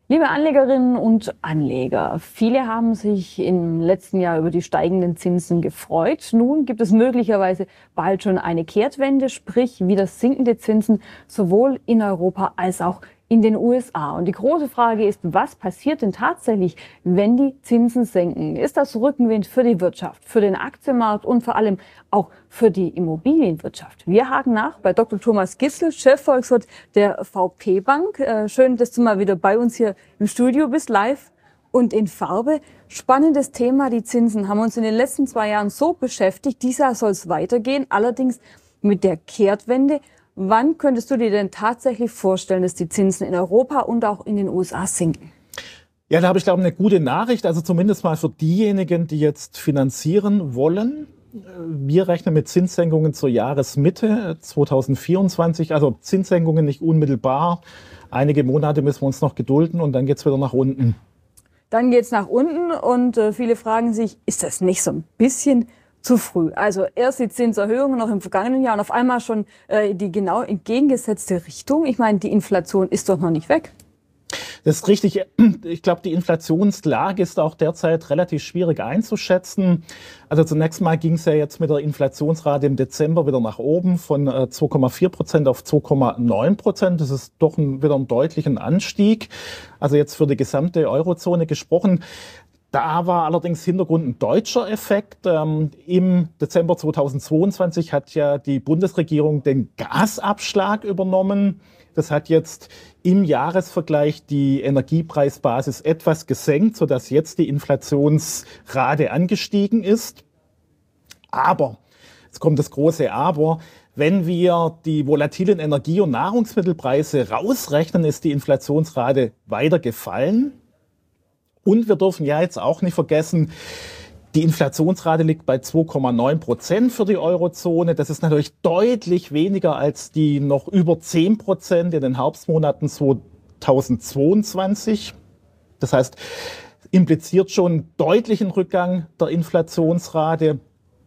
Liebe Anlegerinnen und Anleger, viele haben sich im letzten Jahr über die steigenden Zinsen gefreut. Nun gibt es möglicherweise bald schon eine Kehrtwende, sprich wieder sinkende Zinsen sowohl in Europa als auch in den USA. Und die große Frage ist, was passiert denn tatsächlich, wenn die Zinsen senken? Ist das Rückenwind für die Wirtschaft, für den Aktienmarkt und vor allem auch für die Immobilienwirtschaft? Wir haken nach bei Dr. Thomas Gistel, Chefvolkswirt der VP Bank. Schön, dass du mal wieder bei uns hier im Studio bist, live und in Farbe. Spannendes Thema, die Zinsen haben uns in den letzten 2 Jahren so beschäftigt. Dieses Jahr soll es weitergehen, allerdings mit der Kehrtwende. Wann könntest du dir denn tatsächlich vorstellen, dass die Zinsen in Europa und auch in den USA sinken? Ja, da habe ich, glaube ich, eine gute Nachricht. Also zumindest mal für diejenigen, die jetzt finanzieren wollen. Wir rechnen mit Zinssenkungen zur Jahresmitte 2024. Also Zinssenkungen nicht unmittelbar. Einige Monate müssen wir uns noch gedulden und dann geht's wieder nach unten. Dann geht's nach unten und viele fragen sich, ist das nicht so ein bisschen zu früh? Also erst die Zinserhöhungen noch im vergangenen Jahr und auf einmal schon die genau entgegengesetzte Richtung. Ich meine, die Inflation ist doch noch nicht weg. Das ist richtig. Ich glaube, die Inflationslage ist auch derzeit relativ schwierig einzuschätzen. Also zunächst mal ging es ja jetzt mit der Inflationsrate im Dezember wieder nach oben von 2,4% auf 2,9%. Das ist doch wieder ein deutlichen Anstieg. Also jetzt für die gesamte Eurozone gesprochen. Da war allerdings Hintergrund ein deutscher Effekt. Im Dezember 2022 hat ja die Bundesregierung den Gasabschlag übernommen. Das hat jetzt im Jahresvergleich die Energiepreisbasis etwas gesenkt, sodass jetzt die Inflationsrate angestiegen ist. Aber, jetzt kommt das große Aber, wenn wir die volatilen Energie- und Nahrungsmittelpreise rausrechnen, ist die Inflationsrate weiter gefallen. Und wir dürfen ja jetzt auch nicht vergessen, die Inflationsrate liegt bei 2,9% für die Eurozone. Das ist natürlich deutlich weniger als die noch über 10% in den Herbstmonaten 2022. Das heißt, impliziert schon einen deutlichen Rückgang der Inflationsrate.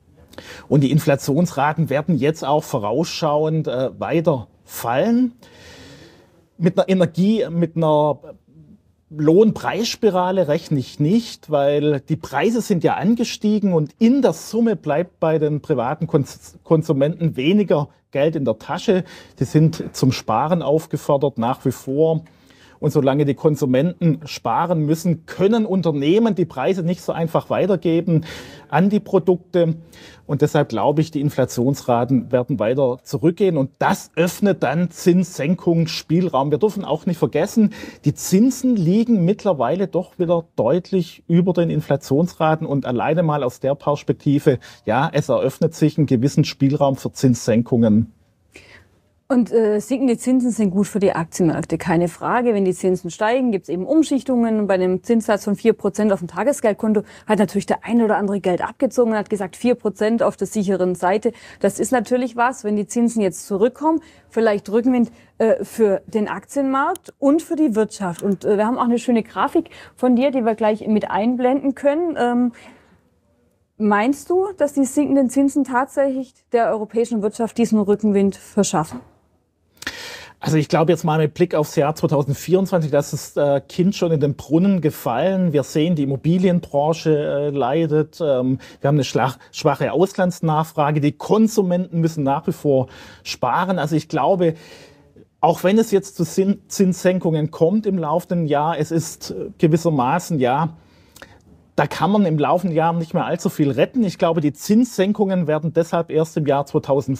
Und die Inflationsraten werden jetzt auch vorausschauend weiter fallen. Mit einer Lohnpreisspirale rechne ich nicht, weil die Preise sind ja angestiegen und in der Summe bleibt bei den privaten Konsumenten weniger Geld in der Tasche. Die sind zum Sparen aufgefordert nach wie vor. Und solange die Konsumenten sparen müssen, können Unternehmen die Preise nicht so einfach weitergeben an die Produkte. Und deshalb glaube ich, die Inflationsraten werden weiter zurückgehen. Und das öffnet dann Zinssenkungsspielraum. Wir dürfen auch nicht vergessen, die Zinsen liegen mittlerweile doch wieder deutlich über den Inflationsraten. Und alleine mal aus der Perspektive, ja, es eröffnet sich einen gewissen Spielraum für Zinssenkungen. Und sinkende Zinsen sind gut für die Aktienmärkte, keine Frage. Wenn die Zinsen steigen, gibt es eben Umschichtungen. Bei einem Zinssatz von 4% auf dem Tagesgeldkonto hat natürlich der eine oder andere Geld abgezogen und hat gesagt, 4% auf der sicheren Seite. Das ist natürlich was, wenn die Zinsen jetzt zurückkommen, vielleicht Rückenwind für den Aktienmarkt und für die Wirtschaft. Und wir haben auch eine schöne Grafik von dir, die wir gleich mit einblenden können. Meinst du, dass die sinkenden Zinsen tatsächlich der europäischen Wirtschaft diesen Rückenwind verschaffen? Also ich glaube jetzt mal mit Blick aufs Jahr 2024, dass das Kind schon in den Brunnen gefallen. Wir sehen, die Immobilienbranche leidet. Wir haben eine schwache Auslandsnachfrage. Die Konsumenten müssen nach wie vor sparen. Also ich glaube, auch wenn es jetzt zu Zinssenkungen kommt im laufenden Jahr, es ist gewissermaßen, ja, da kann man im laufenden Jahr nicht mehr allzu viel retten. Ich glaube, die Zinssenkungen werden deshalb erst im Jahr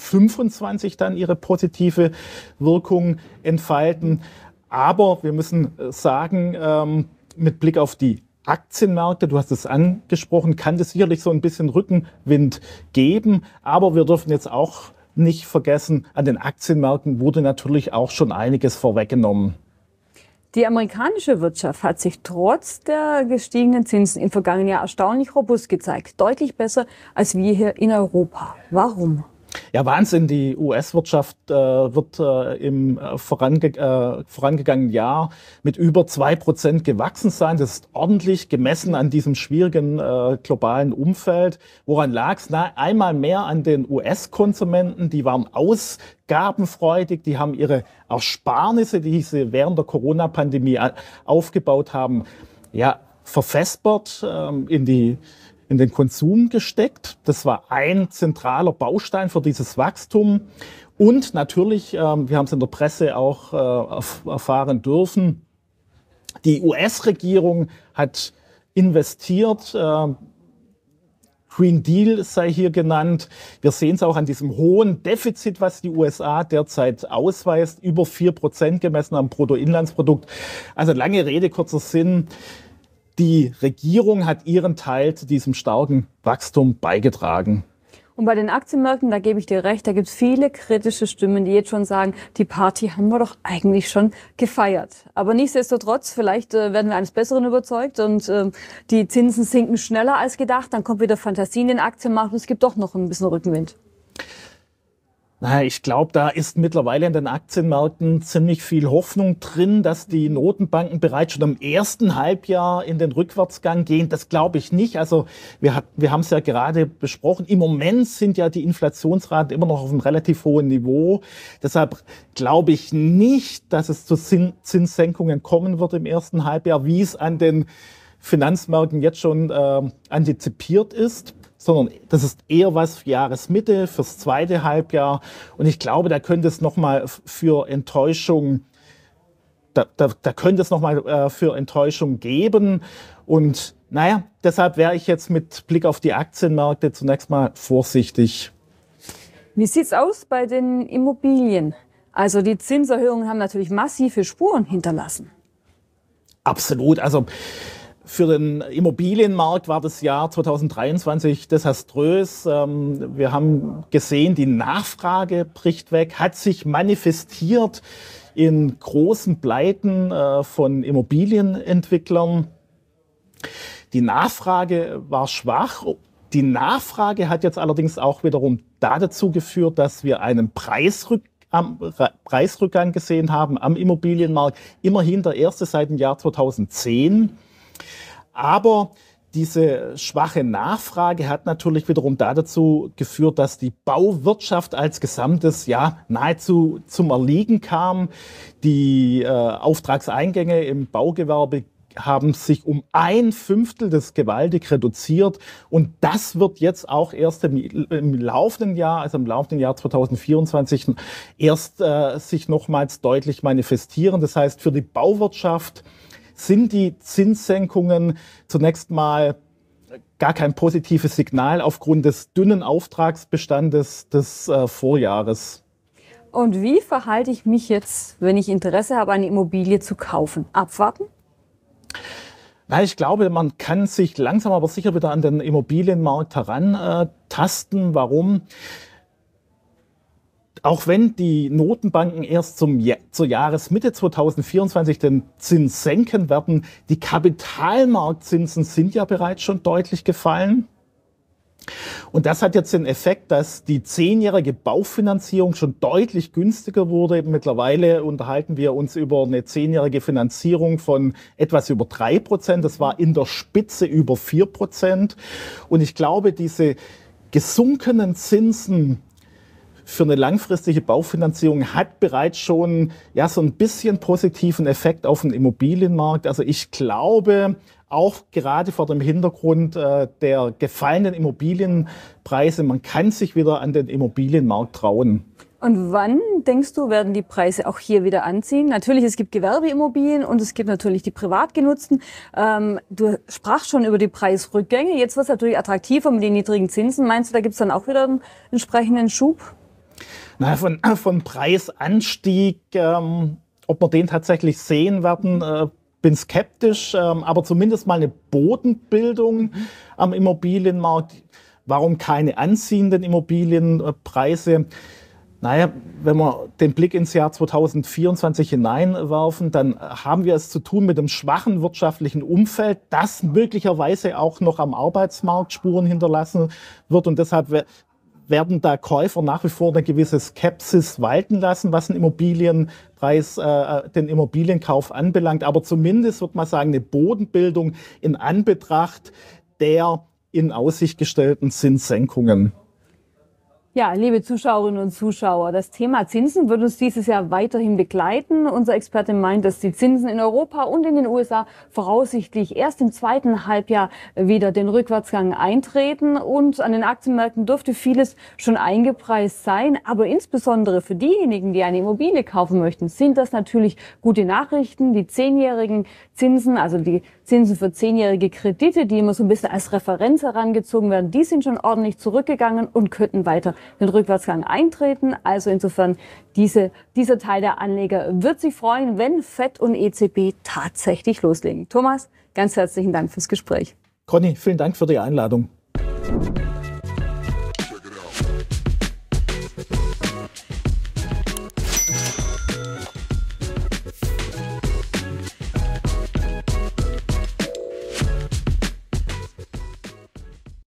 2025 dann ihre positive Wirkung entfalten. Aber wir müssen sagen, mit Blick auf die Aktienmärkte, du hast es angesprochen, kann das sicherlich so ein bisschen Rückenwind geben. Aber wir dürfen jetzt auch nicht vergessen, an den Aktienmärkten wurde natürlich auch schon einiges vorweggenommen. Die amerikanische Wirtschaft hat sich trotz der gestiegenen Zinsen im vergangenen Jahr erstaunlich robust gezeigt. Deutlich besser als wir hier in Europa. Warum? Ja, Wahnsinn. Die US-Wirtschaft wird im vorangegangenen Jahr mit über 2% gewachsen sein. Das ist ordentlich gemessen an diesem schwierigen globalen Umfeld. Woran lag es? Einmal mehr an den US-Konsumenten. Die waren ausgabenfreudig. Die haben ihre Ersparnisse, die sie während der Corona-Pandemie aufgebaut haben, ja, verfespert in den Konsum gesteckt. Das war ein zentraler Baustein für dieses Wachstum. Und natürlich, wir haben es in der Presse auch erfahren dürfen, die US-Regierung hat investiert, Green Deal sei hier genannt. Wir sehen es auch an diesem hohen Defizit, was die USA derzeit ausweist, über 4% gemessen am Bruttoinlandsprodukt. Also lange Rede, kurzer Sinn. Die Regierung hat ihren Teil zu diesem starken Wachstum beigetragen. Und bei den Aktienmärkten, da gebe ich dir recht, da gibt es viele kritische Stimmen, die jetzt schon sagen, die Party haben wir doch eigentlich schon gefeiert. Aber nichtsdestotrotz, vielleicht werden wir eines Besseren überzeugt und die Zinsen sinken schneller als gedacht. Dann kommt wieder Fantasie in den Aktienmarkt und es gibt doch noch ein bisschen Rückenwind. Naja, ich glaube, da ist mittlerweile in den Aktienmärkten ziemlich viel Hoffnung drin, dass die Notenbanken bereits schon im ersten Halbjahr in den Rückwärtsgang gehen. Das glaube ich nicht. Also wir haben es ja gerade besprochen. Im Moment sind ja die Inflationsraten immer noch auf einem relativ hohen Niveau. Deshalb glaube ich nicht, dass es zu Zinssenkungen kommen wird im ersten Halbjahr, wie es an den Finanzmärkten jetzt schon antizipiert ist, sondern das ist eher was für Jahresmitte, fürs zweite Halbjahr. Und ich glaube, da könnte es nochmal für Enttäuschung, da könnte es nochmal für Enttäuschung geben. Und naja, deshalb wäre ich jetzt mit Blick auf die Aktienmärkte zunächst mal vorsichtig. Wie sieht's aus bei den Immobilien? Also die Zinserhöhungen haben natürlich massive Spuren hinterlassen. Absolut. Also für den Immobilienmarkt war das Jahr 2023 desaströs. Wir haben gesehen, die Nachfrage bricht weg, hat sich manifestiert in großen Pleiten von Immobilienentwicklern. Die Nachfrage war schwach. Die Nachfrage hat jetzt allerdings auch wiederum dazu geführt, dass wir einen Preisrückgang gesehen haben am Immobilienmarkt. Immerhin der erste seit dem Jahr 2010. Aber diese schwache Nachfrage hat natürlich wiederum dazu geführt, dass die Bauwirtschaft als Gesamtes ja nahezu zum Erliegen kam. Die Auftragseingänge im Baugewerbe haben sich um 1/5 des gewaltig reduziert. Und das wird jetzt auch erst im laufenden Jahr, also im laufenden Jahr 2024, erst sich nochmals deutlich manifestieren. Das heißt, für die Bauwirtschaft sind die Zinssenkungen zunächst mal gar kein positives Signal aufgrund des dünnen Auftragsbestandes des Vorjahres. Und wie verhalte ich mich jetzt, wenn ich Interesse habe, eine Immobilie zu kaufen? Abwarten? Na, ich glaube, man kann sich langsam aber sicher wieder an den Immobilienmarkt herantasten. Warum? Auch wenn die Notenbanken erst zur Jahresmitte 2024 den Zins senken werden, die Kapitalmarktzinsen sind ja bereits schon deutlich gefallen. Und das hat jetzt den Effekt, dass die 10-jährige Baufinanzierung schon deutlich günstiger wurde. Mittlerweile unterhalten wir uns über eine 10-jährige Finanzierung von etwas über 3%. Das war in der Spitze über 4%. Und ich glaube, diese gesunkenen Zinsen für eine langfristige Baufinanzierung hat bereits schon ja so ein bisschen positiven Effekt auf den Immobilienmarkt. Also ich glaube, auch gerade vor dem Hintergrund der gefallenen Immobilienpreise, man kann sich wieder an den Immobilienmarkt trauen. Und wann, denkst du, werden die Preise auch hier wieder anziehen? Natürlich, es gibt Gewerbeimmobilien und es gibt natürlich die privat genutzten. Du sprachst schon über die Preisrückgänge. Jetzt wird es natürlich attraktiver mit den niedrigen Zinsen. Meinst du, da gibt es dann auch wieder einen entsprechenden Schub? Na, von Preisanstieg, ob wir den tatsächlich sehen werden, bin skeptisch, aber zumindest mal eine Bodenbildung am Immobilienmarkt. Warum keine anziehenden Immobilienpreise? Naja, wenn wir den Blick ins Jahr 2024 hineinwerfen, dann haben wir es zu tun mit einem schwachen wirtschaftlichen Umfeld, das möglicherweise auch noch am Arbeitsmarkt Spuren hinterlassen wird. Und deshalb werden da Käufer nach wie vor eine gewisse Skepsis walten lassen, was den Immobilienpreis, den Immobilienkauf anbelangt. Aber zumindest würde man sagen, eine Bodenbildung in Anbetracht der in Aussicht gestellten Zinssenkungen. Ja, liebe Zuschauerinnen und Zuschauer, das Thema Zinsen wird uns dieses Jahr weiterhin begleiten. Unser Experte meint, dass die Zinsen in Europa und in den USA voraussichtlich erst im zweiten Halbjahr wieder den Rückwärtsgang eintreten. Und an den Aktienmärkten dürfte vieles schon eingepreist sein. Aber insbesondere für diejenigen, die eine Immobilie kaufen möchten, sind das natürlich gute Nachrichten. Die 10-jährigen Zinsen, also die Zinsen für 10-jährige Kredite, die immer so ein bisschen als Referenz herangezogen werden, die sind schon ordentlich zurückgegangen und könnten weiter den Rückwärtsgang eintreten. Also insofern, dieser Teil der Anleger wird sich freuen, wenn FED und EZB tatsächlich loslegen. Thomas, ganz herzlichen Dank fürs Gespräch. Conny, vielen Dank für die Einladung.